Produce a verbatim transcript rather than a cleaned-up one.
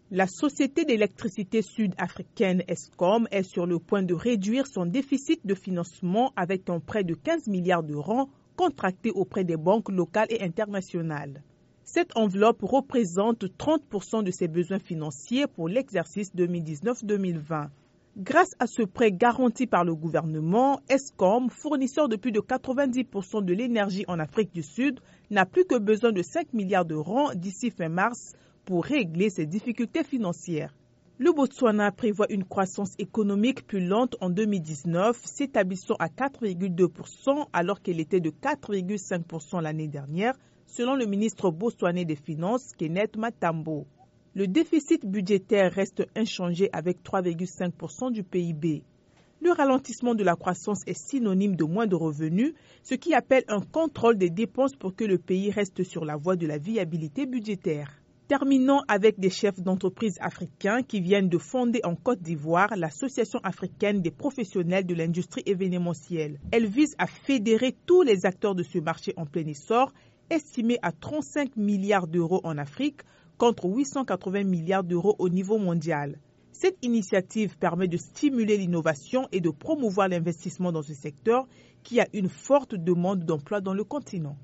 La société d'électricité sud-africaine Eskom est sur le point de réduire son déficit de financement avec un prêt de quinze milliards de rands contracté auprès des banques locales et internationales. Cette enveloppe représente trente pour cent de ses besoins financiers pour l'exercice deux mille dix-neuf deux mille vingt. Grâce à ce prêt garanti par le gouvernement, Eskom, fournisseur de plus de quatre-vingt-dix pour cent de l'énergie en Afrique du Sud, n'a plus que besoin de cinq milliards de rands d'ici fin mars pour régler ses difficultés financières. Le Botswana prévoit une croissance économique plus lente en deux mille dix-neuf, s'établissant à quatre virgule deux pour cent alors qu'elle était de quatre virgule cinq pour cent l'année dernière, selon le ministre botswanais des Finances, Kenneth Matambo. Le déficit budgétaire reste inchangé avec trois virgule cinq pour cent du P I B. Le ralentissement de la croissance est synonyme de moins de revenus, ce qui appelle un contrôle des dépenses pour que le pays reste sur la voie de la viabilité budgétaire. Terminons avec des chefs d'entreprise africains qui viennent de fonder en Côte d'Ivoire l'Association africaine des professionnels de l'industrie événementielle. Elle vise à fédérer tous les acteurs de ce marché en plein essor, estimé à trente-cinq milliards d'euros en Afrique, contre huit cent quatre-vingts milliards d'euros au niveau mondial. Cette initiative permet de stimuler l'innovation et de promouvoir l'investissement dans ce secteur qui a une forte demande d'emploi dans le continent.